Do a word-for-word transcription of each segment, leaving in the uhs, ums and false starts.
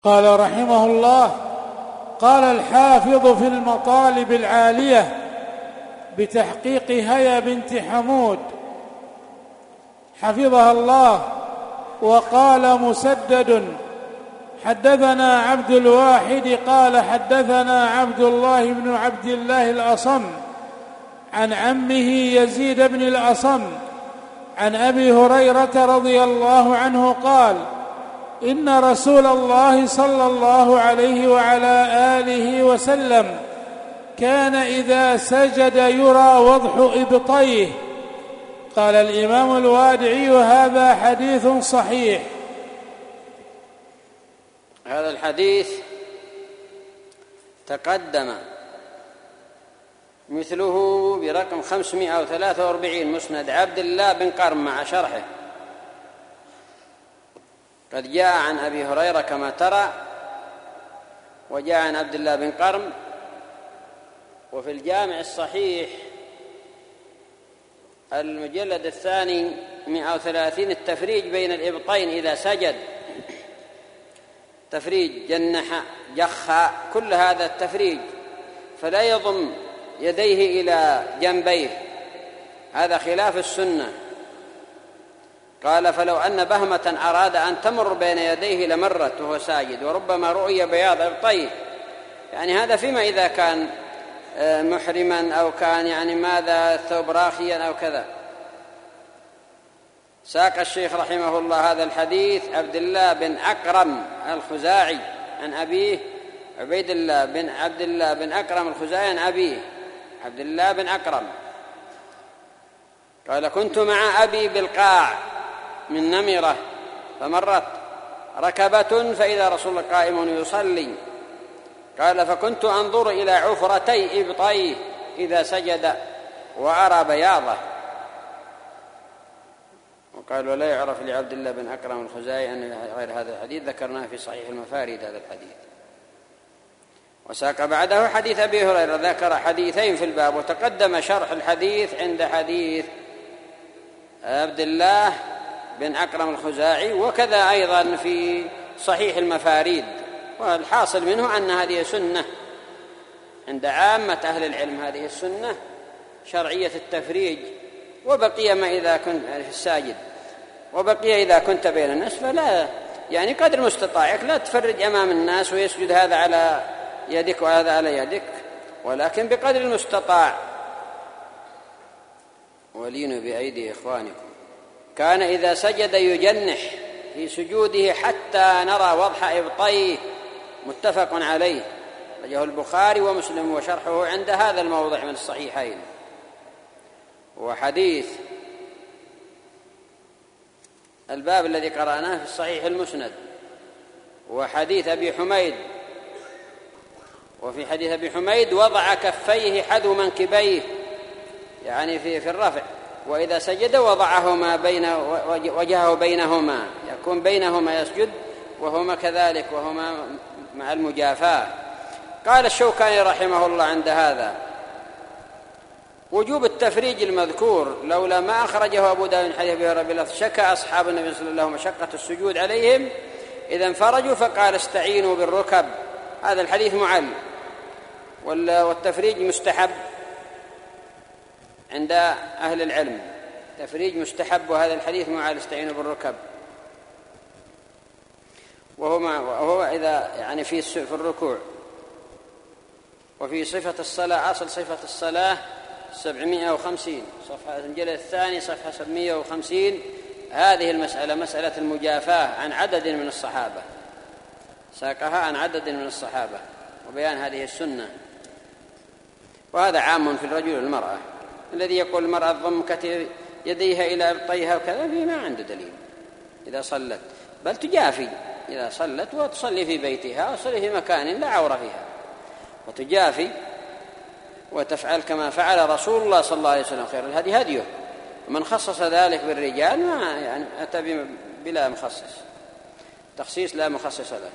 قال رحمه الله: قال الحافظ في المطالب العالية بتحقيق هيا بنت حمود حفظها الله: وقال مسدد حدثنا عبد الواحد قال حدثنا عبد الله بن عبد الله الأصم عن عمه يزيد بن الأصم عن أبي هريرة رضي الله عنه قال: إن رسول الله صلى الله عليه وعلى آله وسلم كان إذا سجد يرى وضح إبطيه. قال الإمام الوادعي: هذا حديث صحيح. هذا الحديث تقدم مثله برقم خمسمائة وثلاثة وأربعين، مسند عبد الله بن قرم مع شرحه. قد جاء عن أبي هريرة كما ترى، وجاء عن عبد الله بن قرم. وفي الجامع الصحيح المجلد الثاني مئة وثلاثين التفريج بين الإبطين إذا سجد، تفريج جنح جخ، كل هذا التفريج، فلا يضم يديه إلى جنبيه، هذا خلاف السنة. قال: فلو أن بهمة أراد أن تمر بين يديه لمرت وهو ساجد، وربما رؤي بياض إبطيه. يعني هذا فيما إذا كان محرما أو كان يعني ماذا ثوب راخيا أو كذا. ساق الشيخ رحمه الله هذا الحديث عبد الله بن أكرم الخزاعي عن أبيه، عبيد الله بن عبد الله بن أكرم الخزاعي عن أبيه عبد الله بن أكرم قال: كنت مع أبي بالقاع من نمرة، فمرت ركبة فإذا رسول الله قائم يصلي. قال: فكنت أنظر إلى عفرتي إبطيه إذا سجد وأرى بياضه. وقال: ولا يعرف لعبد الله بن أكرم الخزاعي أن غير هذا الحديث، ذكرناه في صحيح المفاريد هذا الحديث. وساق بعده حديث أبي هريرة، ذكر حديثين في الباب، وتقدم شرح الحديث عند حديث عبد الله بن أكرم الخزاعي، وكذا أيضا في صحيح المفاريد. والحاصل منه أن هذه سنة عند عامة أهل العلم، هذه السنة شرعية التفريج. وبقي ما إذا كنت في الساجد، وبقي إذا كنت بين الناس، فلا يعني قدر مستطاعك لا تفرج أمام الناس ويسجد هذا على يدك وهذا على يدك، ولكن بقدر المستطاع. ولينوا بأيدي إخوانكم. كان إذا سجد يجنح في سجوده حتى نرى وضح إبطيه، متفق عليه، رجاه البخاري ومسلم، وشرحه عند هذا الموضع من الصحيحين. وحديث الباب الذي قرأناه في الصحيح المسند، وحديث أبي حميد، وفي حديث أبي حميد وضع كفيه حذو منكبيه، يعني في في الرفع، وإذا سجد وضعهما بين وجهه بينهما، يكون بينهما يسجد وهما كذلك، وهما مع المجافاة. قال الشوكاني رحمه الله عند هذا: وجوب التفريج المذكور لولا ما أخرجه أبو داود من حديث أبي هريرة بلفظ: شكى أصحاب النبي صلى الله عليه وسلم مشقة السجود عليهم إذا انفرجوا فقال: استعينوا بالركب. هذا الحديث معل، والتفريج مستحب عند أهل العلم، تفريج مستحب، وهذا الحديث معل: استعينوا بالركب. وهو, وهو إذا يعني في في الركوع. وفي صفة الصلاة، أصل صفة الصلاة سبعمائة وخمسين، صفحة الجلد الثاني صفحة سبعمائة وخمسين. هذه المسألة مسألة المجافاة عن عدد من الصحابة، ساقها عن عدد من الصحابة، وبيان هذه السنة. وهذا عام في الرجل والمرأة. الذي يقول المرأة ضم كتف يديها إلى إبطيها وكذا، ما عنده دليل إذا صلت، بل تجافي إذا صلت، وتصلي في بيتها وتصلي في مكان لا عورة فيها، وتجافي وتفعل كما فعل رسول الله صلى الله عليه وسلم، خير الهدي هديه. ومن خصص ذلك بالرجال ما يعني أتى بلا مخصص، تخصيص لا مخصص له.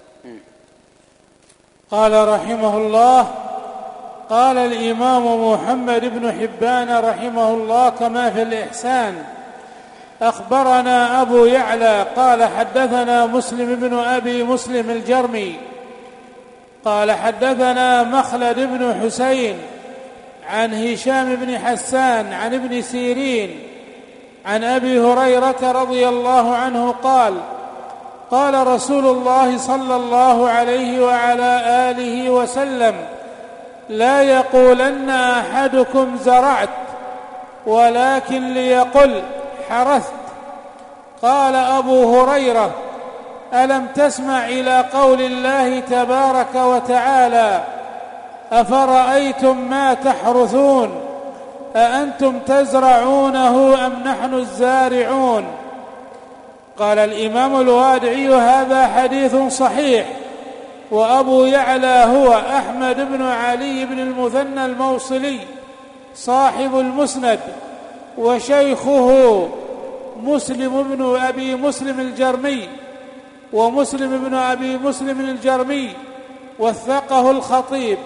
قال رحمه الله: قال الإمام محمد بن حبان رحمه الله كما في الإحسان: أخبرنا أبو يعلى قال حدثنا مسلم بن أبي مسلم الجرمي قال حدثنا مخلد بن حسين عن هشام بن حسان عن ابن سيرين عن أبي هريرة رضي الله عنه قال قال رسول الله صلى الله عليه وعلى آله وسلم لا يقولن أحدكم زرعت ولكن ليقل حرثت. قال أبو هريرة ألم تسمع إلى قول الله تبارك وتعالى أفرأيتم ما تحرثون أأنتم تزرعونه أم نحن الزارعون؟ قال الإمام الوادعي هذا حديث صحيح. وأبو يعلى هو أحمد بن علي بن المثنى الموصلي صاحب المسند وشيخه مسلم بن أبي مسلم الجرمي، ومسلم بن أبي مسلم الجرمي وثقه الخطيب.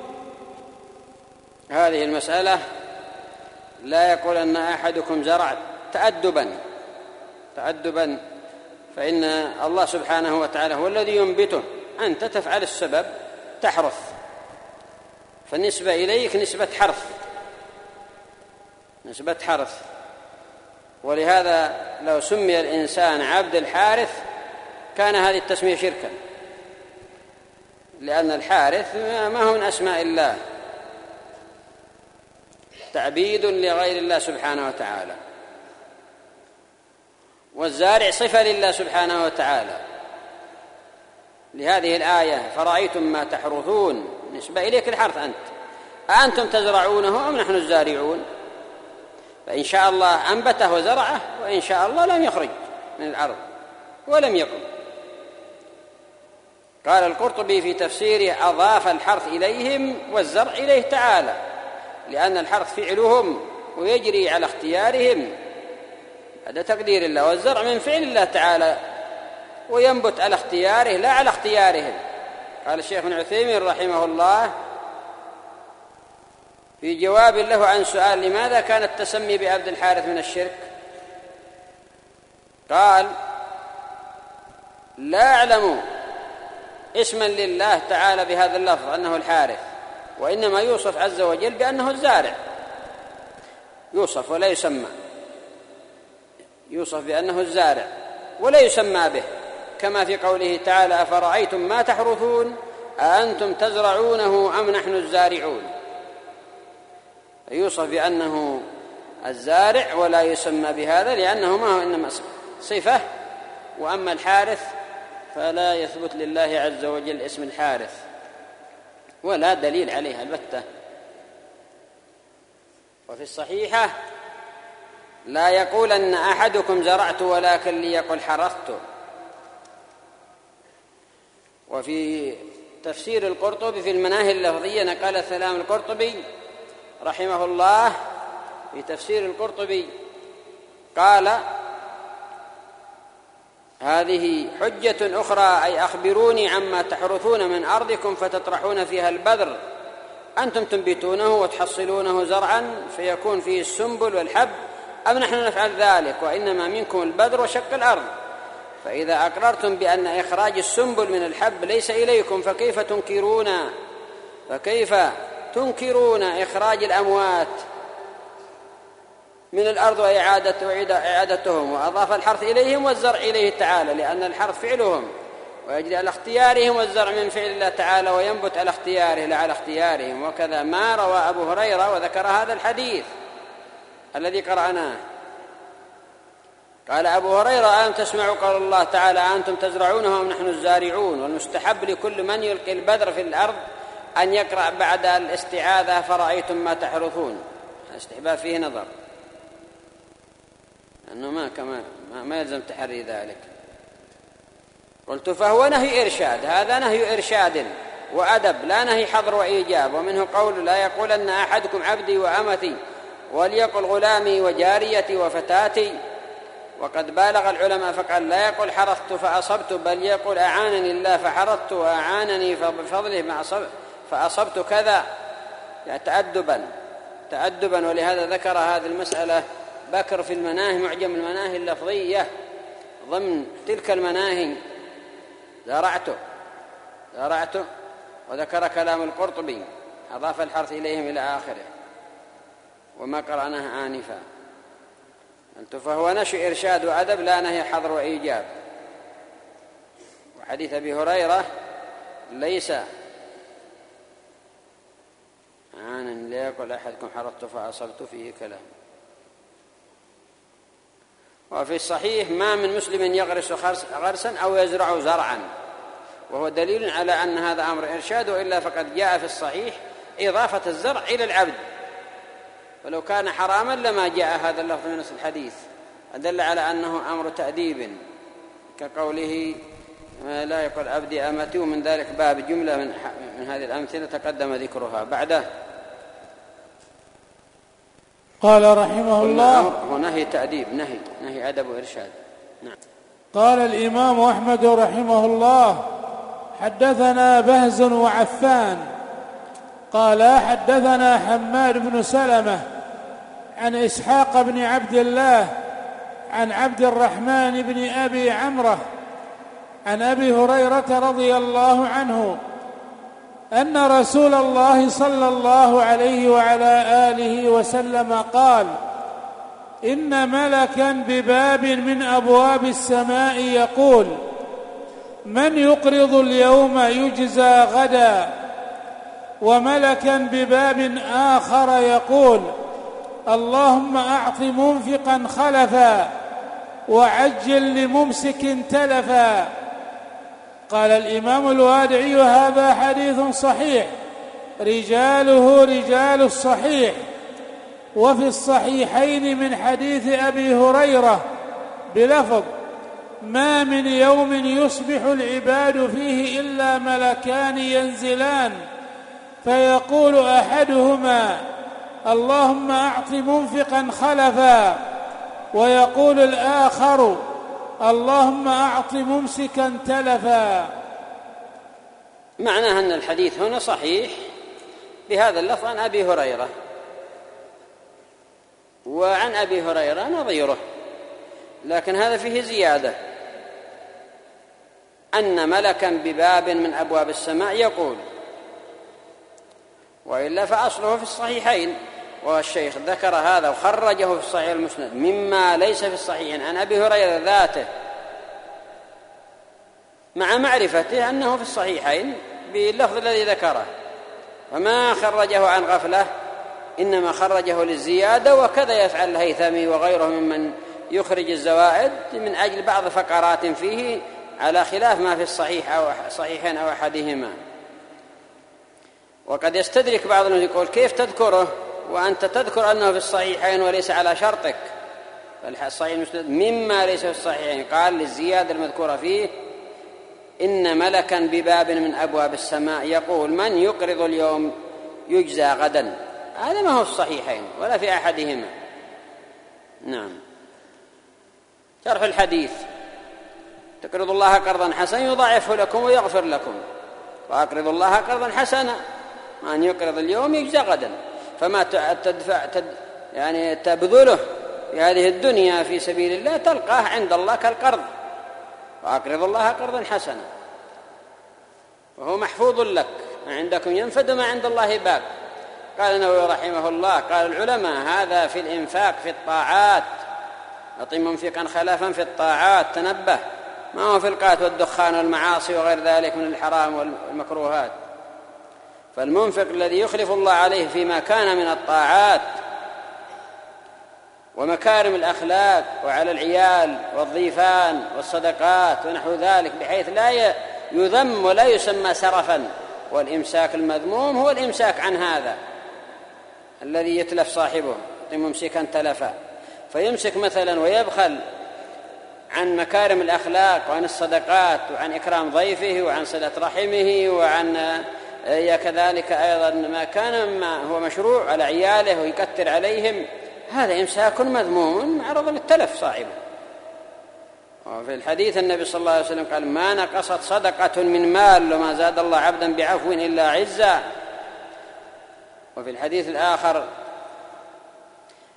هذه المسألة لا يقول أن أحدكم زرع تأدبا تأدبا فإن الله سبحانه وتعالى هو الذي ينبته، أنت تفعل السبب تحرث، فالنسبة إليك نسبة حرث نسبة حرث ولهذا لو سمي الإنسان عبد الحارث كان هذه التسمية شركا، لأن الحارث ما هو من أسماء الله، تعبيد لغير الله سبحانه وتعالى، والزارع صفة لله سبحانه وتعالى. لهذه الآية فرأيتم ما تحرثون نسبة إليك الحرث أنت، أأنتم تزرعونه أم نحن الزارعون؟ فإن شاء الله أنبته وزرعه، وإن شاء الله لم يخرج من الأرض ولم يكن. قال القرطبي في تفسيره أضاف الحرث إليهم والزرع إليه تعالى، لأن الحرث فعلهم ويجري على اختيارهم، هذا تقدير الله، والزرع من فعل الله تعالى وينبت على اختياره لا على اختيارهم. قال الشيخ ابن عثيمين رحمه الله في جواب له عن سؤال لماذا كان التسمي بعبد الحارث من الشرك، قال لا أعلم اسما لله تعالى بهذا اللفظ أنه الحارث، وإنما يوصف عز وجل بأنه الزارع، يوصف ولا يسمى، يوصف بأنه الزارع ولا يسمى به، كما في قوله تعالى أفرأيتم ما تحرثون أأنتم تزرعونه أم نحن الزارعون، يوصف بأنه الزارع ولا يسمى بهذا لأنه ما هو إنما صفة. وأما الحارث فلا يثبت لله عز وجل اسم الحارث ولا دليل عليه البتة. وفي الصحيحة لا يقول أن أحدكم زرعت ولكن ليقل حرثت. وفي تفسير القرطبي في المناهي اللفظية نقل السلام القرطبي رحمه الله في تفسير القرطبي قال هذه حجة أخرى، أي أخبروني عما تحرثون من أرضكم فتطرحون فيها البذر، أنتم تنبتونه وتحصلونه زرعا فيكون فيه السنبل والحب، أم نحن نفعل ذلك وإنما منكم البذر وشق الأرض؟ فإذا أقررتم بأن إخراج السنبل من الحب ليس إليكم فكيف تنكرون فكيف تنكرون إخراج الأموات من الأرض وإعادتهم؟ وأضاف الحرث إليهم والزرع إليه تعالى، لأن الحرث فعلهم ويجري على اختيارهم، والزرع من فعل الله تعالى وينبت على اختياره لا على اختيارهم. وكذا ما روى أبو هريرة وذكر هذا الحديث الذي قرأناه. قال أبو هريرة ألم تسمعوا قول الله تعالى أنتم تزرعونه أم نحن الزارعون؟ والمستحب لكل من يلقي البذر في الأرض أن يقرأ بعد الاستعاذة فرأيتم ما تحرثون. الاستحباب فيه نظر أنه ما, كما ما يلزم تحري ذلك. قلت فهو نهي إرشاد، هذا نهي إرشاد وأدب لا نهي حظر وإيجاب. ومنه قول لا يقول أن أحدكم عبدي وأمتي وليقل غلامي وجاريتي وفتاتي. وقد بالغ العلماء فقال لا يقول حرثت فأصبت، بل يقول أعانني الله فحرثت وأعانني بفضله فأصبت كذا، يعني تأدبا تأدبا ولهذا ذكر هذه المسألة بكر في المناهي معجم المناهي اللفظية ضمن تلك المناهي زرعته زرعته وذكر كلام القرطبي أضاف الحرث إليهم إلى آخره وما قرأناه آنفا. فهو نشأ إرشاد وأدب لا نهي حظر وإيجاب. وحديث أبي هريرة ليس عانا ليقل أحدكم حررت فأصبت فيه كلام. وفي الصحيح ما من مسلم يغرس غرسا أو يزرع زرعا، وهو دليل على أن هذا أمر إرشاد، وإلا فقد جاء في الصحيح إضافة الزرع إلى العبد، ولو كان حراما لما جاء هذا اللفظ من نص الحديث، أدل على أنه أمر تأديب كقوله لا يقول عبدي أمتي، ومن ذلك باب جملة من, من هذه الأمثلة تقدم ذكرها. بعده قال رحمه الله هو نهي تأديب، نهي نهي أدب وإرشاد. نعم. قال الإمام أحمد رحمه الله حدثنا بهز وعفان قال حدثنا حماد بن سلمة عن إسحاق بن عبد الله عن عبد الرحمن بن أبي عمرة عن أبي هريرة رضي الله عنه أن رسول الله صلى الله عليه وعلى آله وسلم قال: إن ملكا بباب من أبواب السماء يقول: من يقرض اليوم يجزى غدا. وملكا بباب آخر يقول: اللهم أعط منفقا خلفا وعجل لممسك تلفا. قال الإمام الوادعي: هذا حديث صحيح رجاله رجال الصحيح. وفي الصحيحين من حديث أبي هريرة بلفظ: ما من يوم يصبح العباد فيه إلا ملكان ينزلان فيقول أحدهما: اللهم أعط منفقا خلفا، ويقول الآخر: اللهم أعط ممسكا تلفا. معناه أن الحديث هنا صحيح بهذا اللفظ عن أبي هريرة، وعن أبي هريرة نظيره، لكن هذا فيه زيادة: أن ملكا بباب من أبواب السماء يقول. وإلا فأصله في الصحيحين، والشيخ ذكر هذا وخرجه في الصحيح المسند مما ليس في الصحيحين عن أبي هريرة ذاته، مع معرفته أنه في الصحيحين باللفظ الذي ذكره، فما خرجه عن غفلة، إنما خرجه للزيادة. وكذا يفعل الهيثمي وغيره ممن يخرج الزوائد من أجل بعض فقرات فيه على خلاف ما في الصحيح أو صحيحين أو أحدهما. وقد يستدرك بعض الناس يقول: كيف تذكره وأنت تذكر أنه في الصحيحين وليس على شرطك؟ فالصحيح المسند مما ليس في الصحيحين، قال للزيادة المذكورة فيه: إن ملكا بباب من أبواب السماء يقول: من يقرض اليوم يجزى غدا. هذا ما هو في الصحيحين ولا في أحدهما. نعم. شرح الحديث: تقرض الله قرضا حسنا يضاعفه لكم ويغفر لكم، وأقرض الله قرضا حسنا، من يقرض اليوم يجزى غدا. فما تدفع تد يعني تبذله في هذه الدنيا في سبيل الله تلقاه عند الله كالقرض. وأقرض الله قرضا حسنا، وهو محفوظ لك، ما عندكم ينفد ما عند الله باق. قال النووي رحمه الله: قال العلماء: هذا في الإنفاق في الطاعات، أعطي منفقا خلفا في الطاعات، تنبه، ما هو في القات والدخان والمعاصي وغير ذلك من الحرام والمكروهات. فالمنفق الذي يخلف الله عليه فيما كان من الطاعات ومكارم الأخلاق وعلى العيال والضيفان والصدقات ونحو ذلك، بحيث لا يذم ولا يسمى سرفا. والإمساك المذموم هو الإمساك عن هذا الذي يتلف صاحبه، ممسكا تلفا، فيمسك مثلا ويبخل عن مكارم الأخلاق وعن الصدقات وعن إكرام ضيفه وعن صلة رحمه وعن كذلك أيضا ما كان ما هو مشروع على عياله ويكثر عليهم، هذا إمساك مذموم معرض للتلف صاحبه. وفي الحديث النبي صلى الله عليه وسلم قال: ما نقصت صدقة من مال وما زاد الله عبدا بعفو إلا عزا. وفي الحديث الآخر: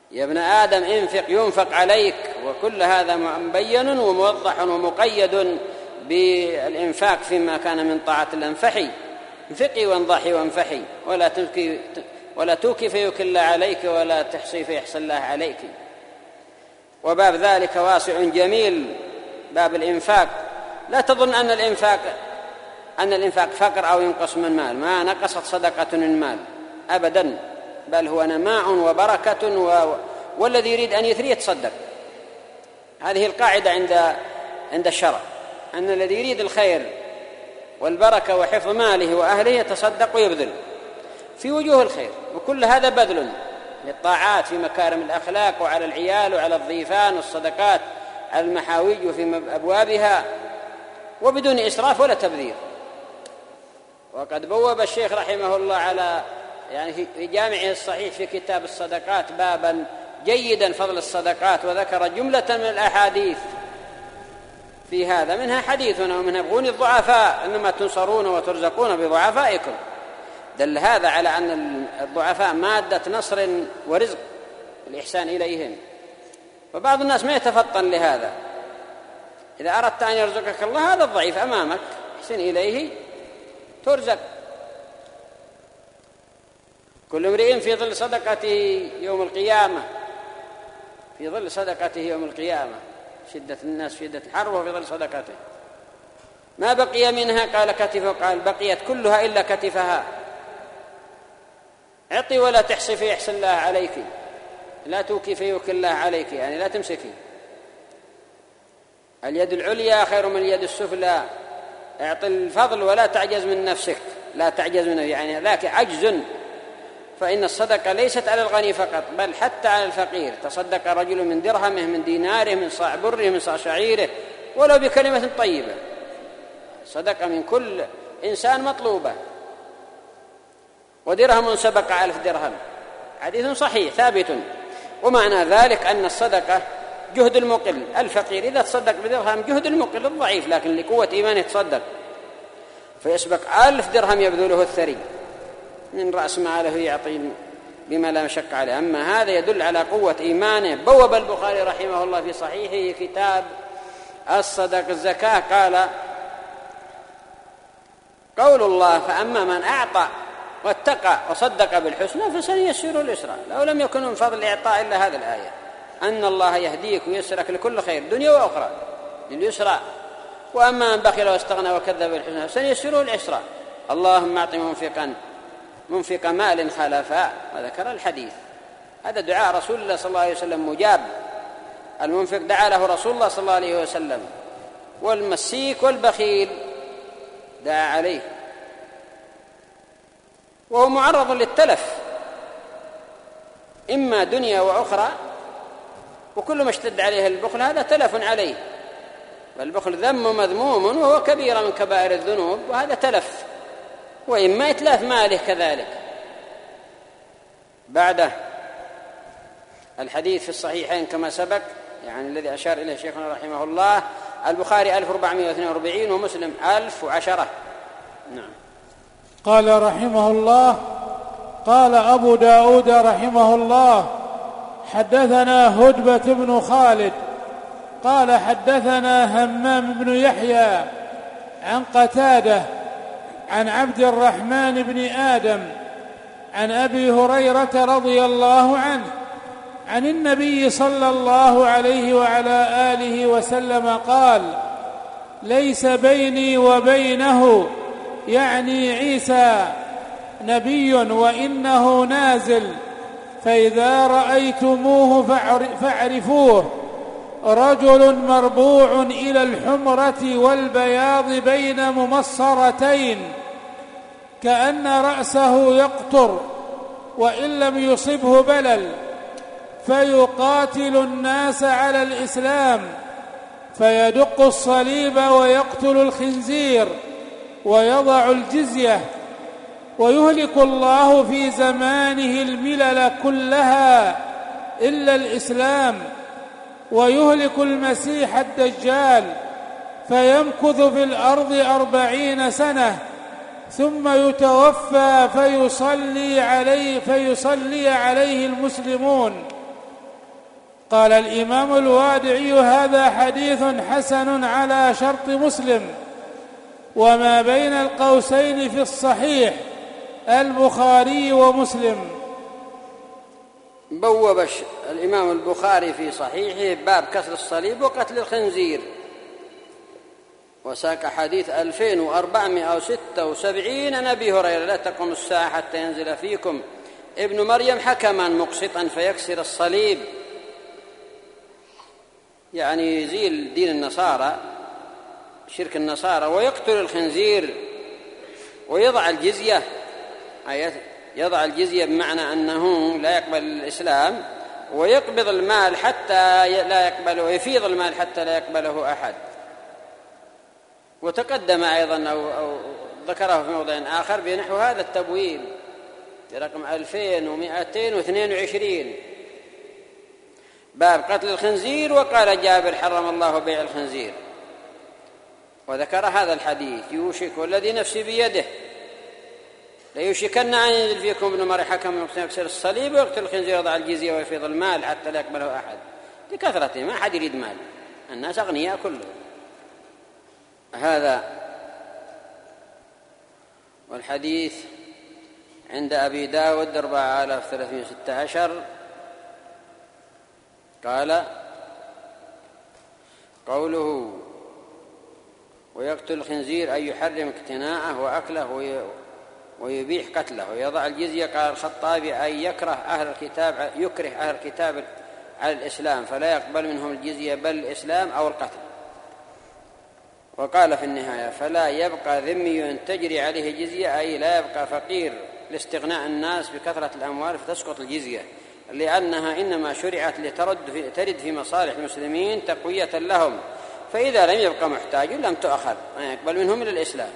يا ابن آدم انفق ينفق عليك، وكل هذا مبين وموضح ومقيد بالإنفاق فيما كان من طاعة الله. انفحي انفقي وانضحي وانفحي، ولا توكي ولا توكي فيوكل الله عليك، ولا تحصي فيحصي الله عليك. وباب ذلك واسع جميل، باب الإنفاق. لا تظن أن الإنفاق أن الإنفاق فقر أو ينقص من مال، ما نقصت صدقة من مال أبدا، بل هو نماء وبركة، و... والذي يريد أن يثري يتصدق. هذه القاعدة عند عند الشرع، أن الذي يريد الخير والبركة وحفظ ماله وأهله يتصدق ويبذل في وجوه الخير، وكل هذا بذل للطاعات في مكارم الأخلاق، وعلى العيال وعلى الضيفان، والصدقات على المحاويج وفي أبوابها، وبدون إسراف ولا تبذير. وقد بوب الشيخ رحمه الله على يعني في جامعه الصحيح في كتاب الصدقات بابا جيدا فضل الصدقات، وذكر جملة من الأحاديث في هذا، منها حديثنا ومنها بغوني الضعفاء إنما تنصرون وترزقون بضعفائكم. دل هذا على أن الضعفاء مادة نصر ورزق، الإحسان إليهم. فبعض الناس ما يتفطن لهذا. إذا أردت أن يرزقك الله هذا الضعيف أمامك، احسن إليه ترزق. كل امرئ في ظل صدقته يوم القيامة، في ظل صدقته يوم القيامة، شدة الناس شدة الحر وفي ظل صدقته. ما بقي منها قال كتفه، قال بقيت كلها إلا كتفها. اعطي ولا تحصي فيحصي الله عليك، لا توكي فيوكل الله عليك، يعني لا تمسكي. اليد العليا خير من اليد السفلى. اعطي الفضل ولا تعجز من نفسك، لا تعجز منه، يعني ذاك عجز. فإن الصدقة ليست على الغني فقط، بل حتى على الفقير. تصدق رجل من درهمه، من ديناره، من صاع بره، من صاع شعيره، ولو بكلمة طيبة. صدقة من كل إنسان مطلوبة. ودرهم سبق ألف درهم، حديث صحيح ثابت. ومعنى ذلك أن الصدقة جهد المقل. الفقير إذا تصدق بدرهم جهد المقل الضعيف، لكن لقوة إيمانه تصدق فيسبق ألف درهم يبذله الثري من رأس ماله يعطي بما لا مشق عليه. أما هذا يدل على قوة إيمانه. بوب البخاري رحمه الله في صحيحه كتاب الصدق الزكاة، قال قول الله فأما من أعطى واتقى وصدق بالحسنى فسنيسره اليسرى. لو لم يكن من فضل الإعطاء إلا هذه الآية، أن الله يهديك ويسرك لكل خير دنيا وأخرى لليسرى. وأما من بخل واستغنى وكذب بالحسنى فسنيسره العسرى. اللهم أعط منفقا منفق مال خلفا، وذكر الحديث. هذا دعاء رسول الله صلى الله عليه وسلم مجاب. المنفق دعا له رسول الله صلى الله عليه وسلم، والمسيك والبخيل دعا عليه، وهو معرض للتلف إما دنيا وأخرى. وكل ما اشتد عليه البخل هذا تلف عليه، والبخل ذم مذموم وهو كبيرة من كبائر الذنوب، وهذا تلف. وإما إتلاف ماله كذلك. بعده الحديث في الصحيحين كما سبق، يعني الذي أشار إليه شيخنا رحمه الله، البخاري ألف وأربعمائة واثنين وأربعين ومسلم ألف وعشرة. نعم. قال رحمه الله: قال أبو داود رحمه الله: حدثنا هدبة بن خالد قال حدثنا همام بن يحيى عن قتادة عن عبد الرحمن بن آدم عن أبي هريرة رضي الله عنه عن النبي صلى الله عليه وعلى آله وسلم قال: ليس بيني وبينه، يعني عيسى، نبي وإنه نازل، فإذا رأيتموه فاعرفوه، رجل مربوع إلى الحمرة والبياض بين ممصرتين، كأن رأسه يقطر، وإن لم يصبه بلل، فيقاتل الناس على الإسلام، فيدق الصليب ويقتل الخنزير ويضع الجزية، ويهلك الله في زمانه الملل كلها إلا الإسلام، ويهلك المسيح الدجال، فيمكث في الأرض أربعين سنة، ثم يتوفى فيصلي عليه, فيصلي عليه المسلمون، قال الإمام الوادعي: هذا حديث حسن على شرط مسلم. وما بين القوسين في الصحيح البخاري ومسلم. بوب الإمام البخاري في صحيحه باب كسر الصليب وقتل الخنزير، وساق حديث ألفين وأربعمائة وستة وسبعين عن أبي هريرة: لا تقوم الساعة حتى ينزل فيكم ابن مريم حكما مقسطا فيكسر الصليب، يعني يزيل دين النصارى، شرك النصارى، ويقتل الخنزير ويضع الجزية، يضع الجزية بمعنى أنه لا يقبل الإسلام، ويقبض المال حتى لا يقبله، ويفيض المال حتى لا يقبله أحد. وتقدم أيضا أو, أو ذكره في موضع آخر بنحو هذا التبويب برقم ألفين ومائتين واثنين وعشرين باب قتل الخنزير. وقال جابر: حرم الله بيع الخنزير. وذكر هذا الحديث: يوشك والذي نفسي بيده ليوشكن أن ينزل فيكم ابن مريم حكما يكسر الصليب ويقتل الخنزير ويضع الجزية ويفيض المال حتى لا يقبله أحد. لكثرته ما أحد يريد مال، الناس أغنياء كلهم. هذا. والحديث عند أبي داود أربعة آلاف وثلاثمائة وستة عشر قال: قوله ويقتل الخنزير أي يحرم اقتناءه وأكله ويبيح قتله ويضع الجزية. قال الخطابي: أي يكره أهل الكتاب يكره أهل الكتاب على الإسلام فلا يقبل منهم الجزية بل الإسلام أو القتل. وقال في النهاية: فلا يبقى ذمي تجري عليه جزية، أي لا يبقى فقير لاستغناء الناس بكثرة الأموال فتسقط الجزية، لأنها إنما شرعت لترد في ترد في مصالح المسلمين تقوية لهم، فإذا لم يبقى محتاج لم تؤخذ ما يقبل منهم إلى الإسلام.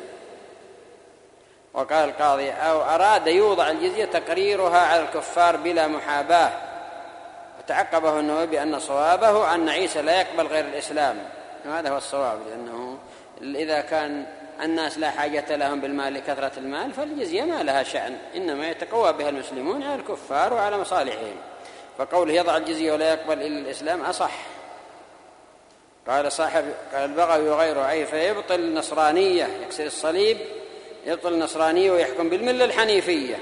وقال القاضي: أو أراد يوضع الجزية تقريرها على الكفار بلا محاباة. وتعقبه النووي بأن صوابه أن عيسى لا يقبل غير الإسلام، هذا هو الصواب، لأنه إذا كان الناس لا حاجة لهم بالمال لكثرة المال فالجزية ما لها شأن، إنما يتقوى بها المسلمون على الكفار وعلى مصالحهم. فقوله يضع الجزية ولا يقبل إلا الإسلام أصح. قال صاحب قال البغوي وغيره: أي فيبطل النصرانية، يكسر الصليب يبطل النصرانية ويحكم بالملة الحنيفية.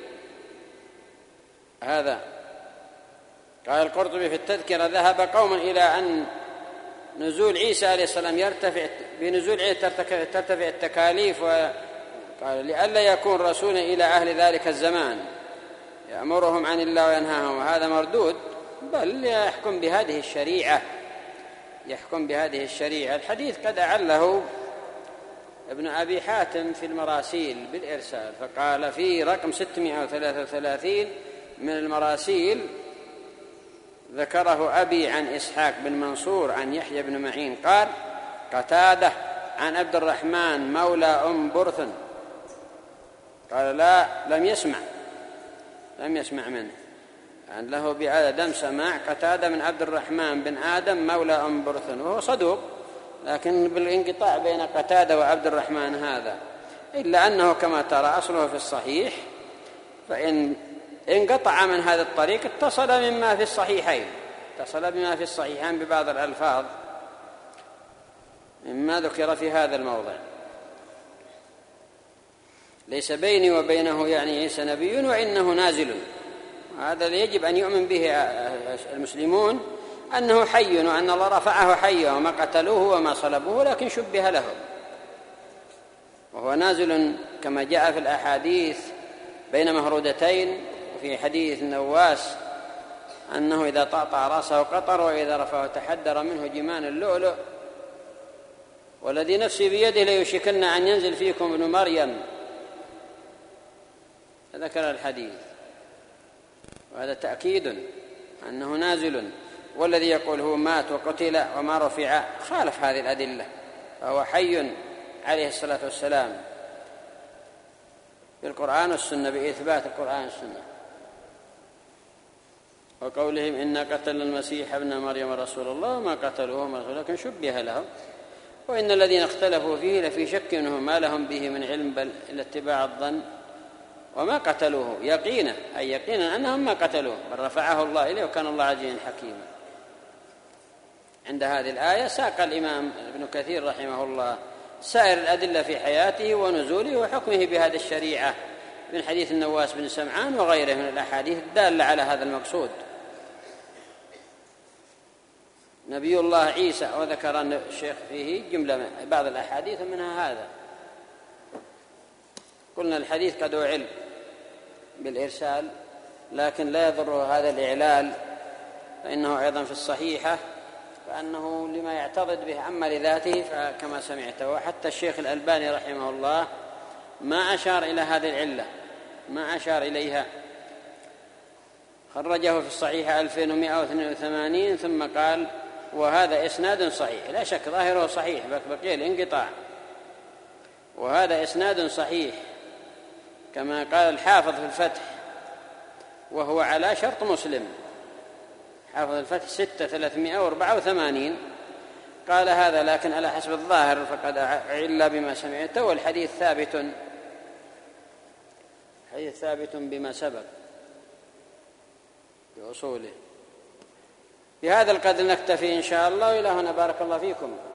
هذا. قال القرطبي في التذكرة: ذهب قوم إلى أن نزول عيسى عليه السلام يرتفع بنزول عيسى ترتفع التكاليف، وقال لئلا يكون رسولا إلى أهل ذلك الزمان يأمرهم عن الله وينهاهم، وهذا مردود، بل يحكم بهذه الشريعة يحكم بهذه الشريعة. الحديث قد أعله ابن أبي حاتم في المراسيل بالإرسال، فقال في رقم ستمائة وثلاثة وثلاثين من المراسيل: ذكره أبي عن إسحاق بن منصور عن يحيى بن معين قال: قتادة عن عبد الرحمن مولى أم برثن قال: لا لم يسمع لم يسمع منه، يعني له بعدم سماع قتادة من عبد الرحمن بن آدم مولى أم برثن، وهو صدوق، لكن بالانقطاع بين قتادة وعبد الرحمن هذا، إلا أنه كما ترى أصله في الصحيح، فإن انقطع من هذا الطريق اتصل مما في الصحيحين اتصل بما في الصحيحين ببعض الألفاظ مما ذكر في هذا الموضع. ليس بيني وبينه يعني عيسى نبي وإنه نازل، هذا يجب أن يؤمن به المسلمون، أنه حي وأن الله رفعه حيا وما قتلوه وما صلبوه لكن شبه له، وهو نازل كما جاء في الأحاديث بين مهرودتين. وفي حديث النواس أنه إذا طأطأ رأسه قطر وإذا رفعه تحدر منه جمان اللؤلؤ. والذي نفسي بيده ليوشكن أن ينزل فيكم ابن مريم، ذكر الحديث، وهذا تأكيد أنه نازل. والذي يقول هو مات وقتل وما رفع خالف هذه الأدلة، فهو حي عليه الصلاة والسلام بالقرآن والسنة، بإثبات القرآن والسنة. وقولهم إنا قتلنا المسيح ابن مريم رسول الله ما قتلوه لكن شبه لهم، وإن الذين اختلفوا فيه لفي شك منهم ما لهم به من علم بل إلا اتباع الظن وما قتلوه يقينا، أي يقينا أنهم ما قتلوه بل رفعه الله إليه وكان الله عزيزا حكيما. عند هذه الآية ساق الإمام ابن كثير رحمه الله سائر الأدلة في حياته ونزوله وحكمه بهذه الشريعة من حديث النواس بن سمعان وغيره من الأحاديث الدالة على هذا المقصود. نبي الله عيسى وذكر الشيخ فيه جملة بعض الأحاديث منها هذا. قلنا الحديث قد أعل بالإرسال لكن لا يضره هذا الإعلال فإنه أيضا في الصحيحة فأنه لما يعتضد به أما لذاته فكما سمعته. وحتى الشيخ الألباني رحمه الله ما أشار إلى هذه العلة ما أشار إليها، خرجه في الصحيحة ألفين ومائة واثنين وثمانين ثم قال وهذا إسناد صحيح. لا شك ظاهره صحيح بقي الانقطاع وهذا إسناد صحيح كما قال الحافظ في الفتح وهو على شرط مسلم. حافظ الفتح ستة ثلاثمائة وأربعة وثمانين قال هذا لكن على حسب الظاهر فقد أعل بما سمعته والحديث ثابت حديث ثابت بما سبق بأصوله. بهذا القدر نكتفي إن شاء الله وإلى هنا بارك الله فيكم.